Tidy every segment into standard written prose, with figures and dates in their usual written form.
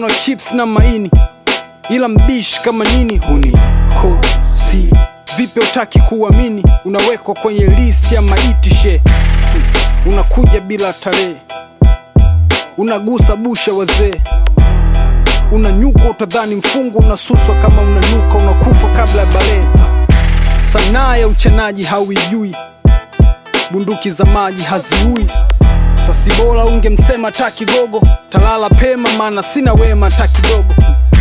mfano chips na maini, ila mbishi kama nini hunikosi. Vipi utaki kuamini, unawekwa kwenye list ya maiti she. Unakuja bila tarehe, unagusa busha wazee, unanyuka utadhani mfungo, unasuswa kama unanuka, unakufa kabla ya bale. Sanaa ya uchanaji hauijui, bunduki za maji haziui. Sasi bora ungemsema taki gogo, talala pema maana sina wema taki dogo.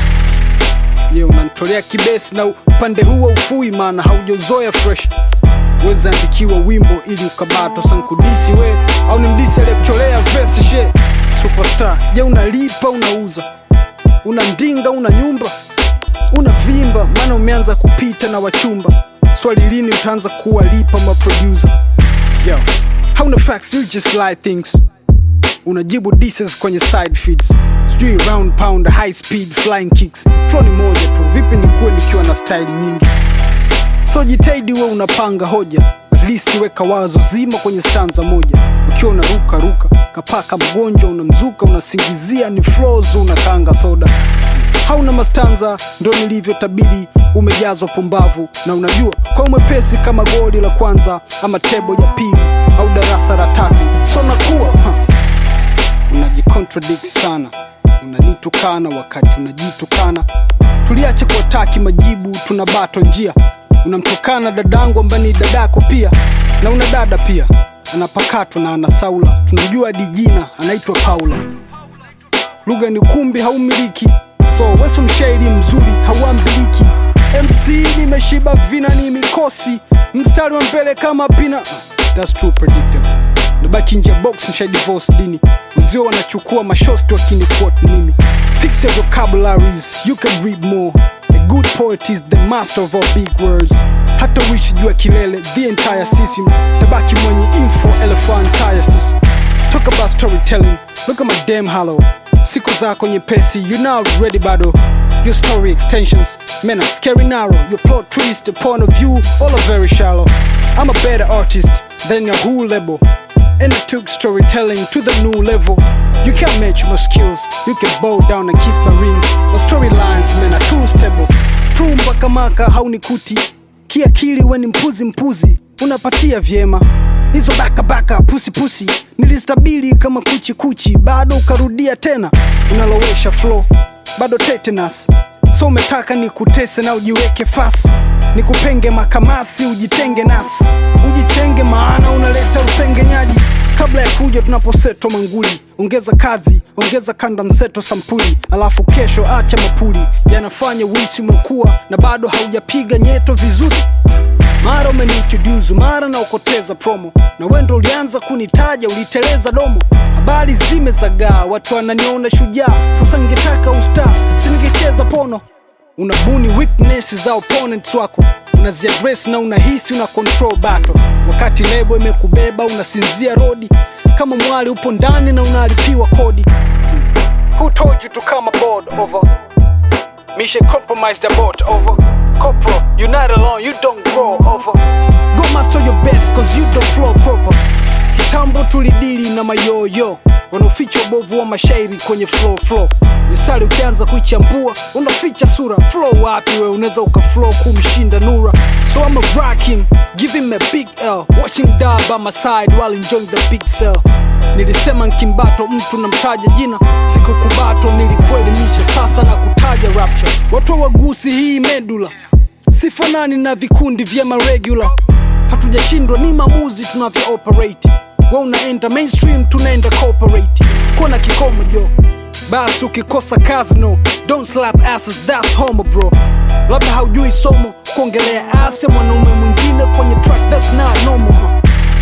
Ye unanitolea kibesi na upande huo ufui maana haujozoea fresh. Weza andikiwa wimbo ili ukabato sankudisi we, au ni mdisi aliyekucholea verse she. Superstar, je unalipa unauza, unandinga una nyumba, unavimba maana umeanza kupita na wachumba. Swali lini utaanza kuwalipa maproducer? Yo, hauna facts, you just lie things. Unajibu disses kwenye side feeds, sijui round pound, high speed, flying kicks. Flow ni moja tu, vipi nikuwe nikiwa na style nyingi? So jitaidi we unapanga hoja, at least weka wazo zima kwenye stanza moja. Ukiwa unaruka ruka, kapaka mgonjwa unamzuka, unasingizia ni flows unakanga soda. Hauna mastanza, ndo nilivyo tabiri, umejazwa pumbavu. Na unajua kwa mwepesi kama goli la kwanza, ama tebo ya pili, au darasa la tatu. So nakuwa unajicontradict sana, unanitukana wakati unajitukana. Tuliache kuataki majibu, tunabato njia. Unamtukana dadangu ambaye ni dadako pia, na una dada pia anapakatwa na anasaula. Tunajua hadi jina anaitwa Paula. Lugha ni kumbi haumiliki, so wesu mshairi mzuri hauambiliki. MC nimeshiba vina ni mikosi, mstari wa mbele kama pina. That's too predictable. Nabaki nje box msha divorce dini, uzio wanachukua mashosti wakini quote mimi. Fix your vocabularies, you can read more. A good poet is the master of all big words. Hata wish jua kilele, the entire system tabaki mwenye info elephantiasis. Talk about storytelling, look at my damn hollow. Siku zako nyepesi, you now ready bado. Your story extensions, men are scary narrow. Your plot twist, the point of view, all are very shallow. I'm a better artist than your whole label, and I took storytelling to the new level. You can't match my skills, you can bow down and kiss my ring. My storylines, men are too stable. Tumba kamaka haunikuti, kiakili weni mpuzi, unapatia vyema. Hizo baka pusi, nilistabili kama kuchi, bado ukarudia tena. Unalowesha flow, bado tetanus. So umetaka nikutese na ujiweke fast, nikupenge makamasi ujitenge nasi, ujichenge maana unaleta usengenyaji. Kabla ya kuja tunaposeto manguli, ongeza kazi, ongeza kanda mseto sampuli. Alafu kesho acha mapuli, yanafanya wisi umekuwa na bado haujapiga nyeto vizuri. Mara umeniintroduce, mara na ukoteza promo, na wendo ulianza kunitaja uliteleza domo. Habari zimezagaa, watu wananiona shujaa, sasa ningetaka usta, siningecheza pono. Unabuni weaknesses za opponents wako, unaziaddress na unahisi una control battle. Wakati lebo imekubeba unasinzia rodi, kama mwali upo ndani na unalipiwa kodi. Who told you to come aboard over? Mission compromise the boat over. Corporal, you're not alone, you don't grow over. Go master your bets cause you don't flow proper. Kitambo tulidili na mayoyo, wanaoficha ubovu wa mashairi kwenye flow. Misali ukianza kuichambua, unaficha sura. Flow wapi we, unaweza ukaflow kumshinda Nura. So I'm a rock him, give him a big L. Watch him die by my side while enjoying the big cell. Nilisema nkimbato mtu namtaja jina, siku kubato nilikuelimisha sasa na kutaja rapture. Watu wagusi hii medula, sifanani na vikundi vya maregular. Hatujashindwa ni maamuzi tunavyo operate. Wa unaenda mainstream tunaenda corporate. Kuna kikomo jo, basi ukikosa kazi no, don't slap asses, that's homo bro. Labda haujui somo, kuongelea ase mwanaume mwingine kwenye track, that's not normal.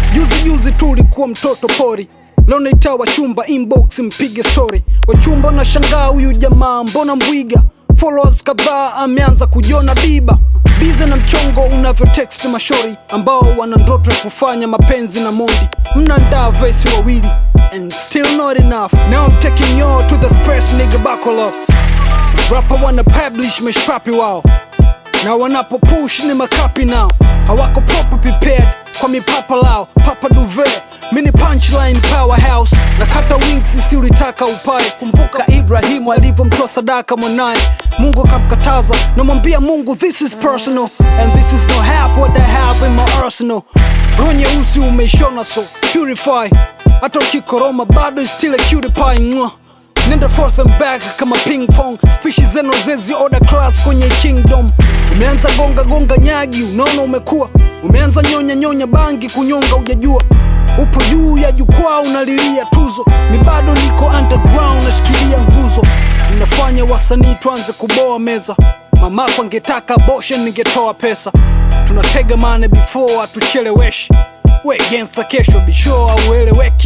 Juzi tu ulikuwa mtoto pori, leo naita wachumba inbox mpige story. Wachumba na shangaa huyu jamaa mbona mbwiga, followers kadhaa ameanza kujiona biba. Bize na mchongo unavyo text mashori, ambao wana ndoto ya kufanya mapenzi na Mondi. Mnandaa vesi wawili, and still not enough. Now I'm taking you to the express nigga buckle up. Rapper wanna publish meshpapi wao, na wanapo push ni makapi now. Hawako proper prepared kwa mipapa lao. Papa duvet, Mini punchline powerhouse, nakata wings isi ulitaka upae. Kumbuka Ibrahimu alivyomtoa sadaka mwanae, Mungu akamkataza, namwambia Mungu this is personal, and this is not half what I have in my arsenal. Roho nyeusi umeishona so purify, hata ukikoroma bado still a cutie pie. Nenda forth and back kama ping pong, species zeno zezi order class kwenye kingdom. Umeanza gonga nyagi, unaona umekuwa. Umeanza nyonya bangi, kunyonga ujajua. Upo juu ya jukwaa unalilia tuzo, mi bado niko underground nashikilia nguzo. Unafanya wasanii tuanze kuboa meza, mamako angetaka abortion ningetoa pesa. Tunatega mane before atucheleweshi, we against kesho bisho aueleweki.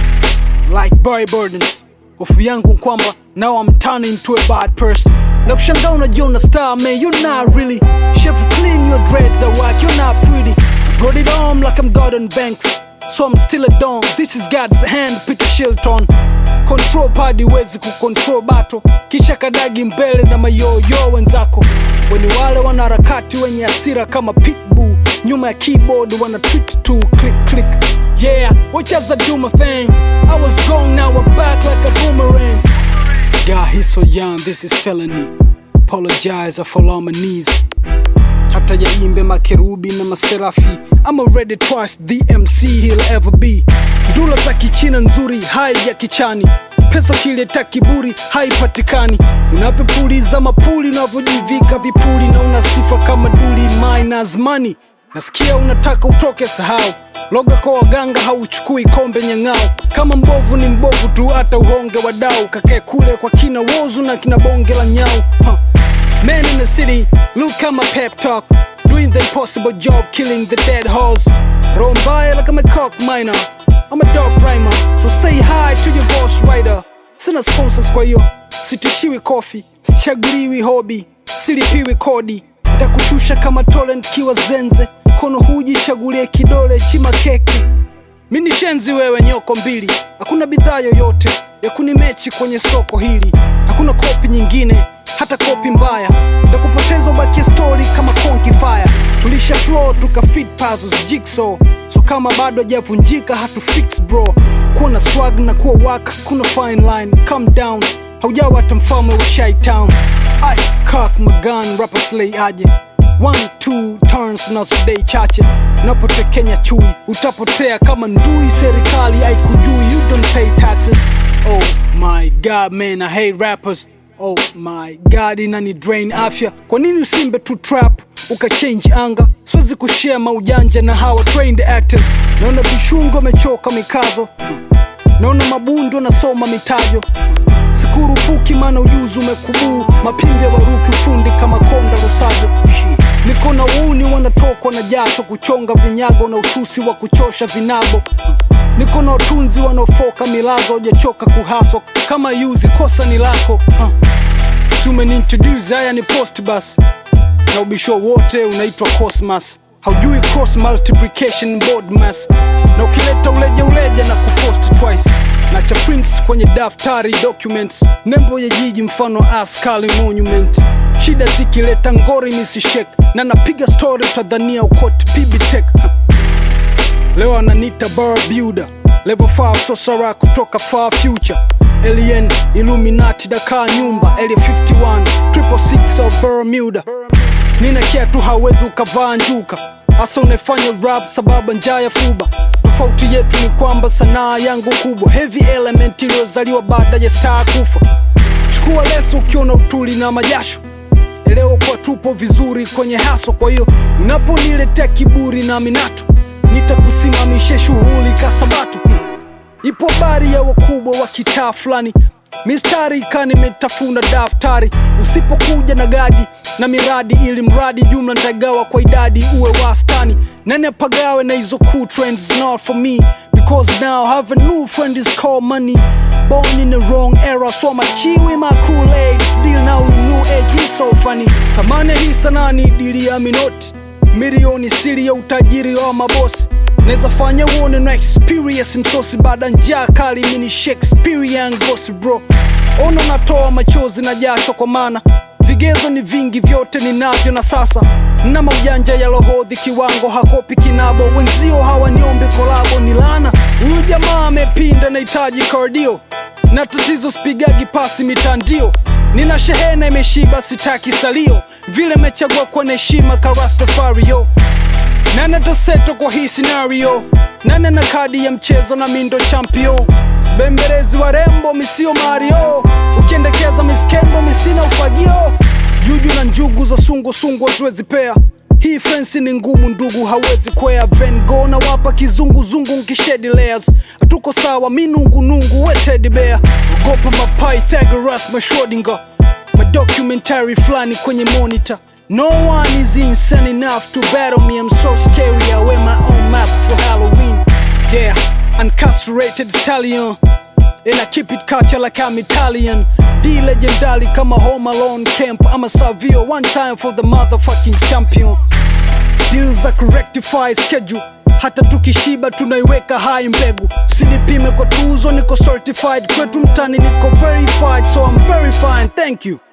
Like boy burdens, hofu yangu kwamba now I'm turning into a bad person. Na kushangaa unajiona star man, you're not really. Chef clean your dreads at work, you're not pretty. I brought it on like I'm Gordon Banks, so I'm still a don. This is God's hand, Peter Shilton. Control party wezi kucontrol battle, kisha kadagi mbele na mayoyo wenzako. Weni wale wanaharakati wenye hasira kama pitbull, nyuma ya keyboard wana tweet to click. Yeah, watch as I do my thing. I was gone, now I'm back like a boomerang. God, he's so young, this is felony. Apologize, I fall on my knees. Hata ya imbe makerubi na maserafi, I'm already twice the MC he'll ever be. Ndula za kichina nzuri, hai ya kichani. Pesa kileta kiburi, haipatikani. Unavyopuliza mapuli, unavyojivika vipuli, na unasifa kama duli minus money. Nasikia unataka utoke sahau, loga kwa waganga hauchukui kombe nyangao. Kama mbovu ni mbovu tu, hata uhonge wadau. Kakae kule kwa kina wozu na kina bonge la nyau. Man in the city, look at my pep talk, doing the impossible job, killing the dead horse. Rombaya like I'm a cock miner, I'm a dog rhymer, so say hi to your boss rider. Sina sponsors kwa hiyo, sitishiwi coffee, sichaguliwi hobby, silipiwi kodi. Nitakushusha kama talent kiwa zenze, kono huji chagulie kidole chima keki. Mini shenzi wewe nyoko mbili, hakuna bidhaa yoyote ya kunimechi kwenye soko hili. Hakuna kopi nyingine, hata kopi mbaya, ndakupoteza ubaki story kama Conky Fire. Tulisha flow tuka fit puzzles jigsaw, so kama bado hajavunjika hatu fix bro. Kuwa na swag na kuwa waka, kuna fine line, calm down. Haujawa hata mfalme wa Shy Town. I cock my gun, rapper slay aje. 1-2 turns nazo day chache. Unapotekenya chui, utapotea kama ndui. Serikali haikujui, you don't pay taxes. Oh my god man, I hate rappers. Oh my god, inani drain afya. Kwa nini usimbe tu trap, ukachange anga? Siwezi kushare maujanja na hawa trained actors. Naona bishungo mechoka mikazo, naona mabundo nasoma mitajo. Sikurupuki mana ujuzi umekubuu, mapimbe waruki ufundi kama konda rosajo. Niko na uni wanatokwa na jasho, kuchonga vinyago na ususi wa kuchosha vinabo. Niko na utunzi wanofoka milazo, hujachoka kuhaso kama yuzi kosa ni lako. Si umeniintroduce, haya ni post bus, na ubisho wote unaitwa Cosmas. Haujui cross multiplication board mass, na ukileta uleja na kupost twice. Na cha prints kwenye daftari documents, nembo ya jiji mfano askali monument. Shida zikileta ngori nisishek, na napiga story utadhania ukoti PB-Tech. Leo ananita bar builder, level 5 sorcerer kutoka far future. Alien, Illuminati, Dakar nyumba, Area 51, 666 of Bermuda. Nina kiatu hawezi ukavaa njuka, asa unefanya rap sababu njaa ya fuba. Tofauti yetu ni kwamba sanaa yangu kubwa, heavy element iliyozaliwa baada ya star kufa. Chukua leso ukiona utuli na majasho, eleo kwa tupo vizuri kwenye haso. Kwa hiyo unaponiletea kiburi na minato, nitakusimamisha shughuli kasabatu. Ipo habari ya wakubwa wa kitaa fulani, mistari kani metafuna daftari. Usipokuja na gadi na miradi, ili mradi jumla nitagawa kwa idadi uwe wastani. Nani apagawe na hizo cool trends, not for me, because now have a new friend is called money. Born in the wrong era, so I'm a chill with my Kool-Aid. Still now new age is so funny. Thamani hii sana ni dili ya minoti, milioni siri ya utajiri wa mabosi. Neza fanya uone na experience msosi, baada njaa kali mini Shakespearean ghost bro. Ono natoa machozi na jasho kwa mana Vigezo ni vingi, vyote ninavyo na sasa na maujanja ya lohodhi, kiwango hakopi kinabo. Wenzio hawaniombe kolabo, ni lana. Huyu jamaa amepinda, nahitaji cardio, na tatizo spigagi pasi mitandio. Nina shehena imeshiba, sitaki salio, vile mechagua kwa heshima ka Rastafario. Nana taseto kwa hii scenario, nana na kadi ya mchezo na mindo champion. Sibembelezi warembo, misio Mario, ukiendekeza miskendo, misina ufagio. Juju na njugu za sungo haziwezi pea, hii fensi ni ngumu ndugu, hawezi kwea. Van Gogh na wapa kizunguzungu nkishedi layers, hatuko sawa minungu we teddy bear. Ogopa Pythagoras, Schrödinger, documentary flani kwenye monitor. No one is insane enough to battle me, I'm so scary, I wear my own mask for Halloween. Yeah, uncastrated stallion, and I keep it culture like I'm Italian. D legendary kama Home Alone camp, I'm a Savio, one time for the motherfucking champion. Deals za rectify schedule, hata tukishiba tunaiweka high mbegu. Sinipime kwa tuzo, niko certified, kwetu mtani niko verified, so I'm very fine, thank you.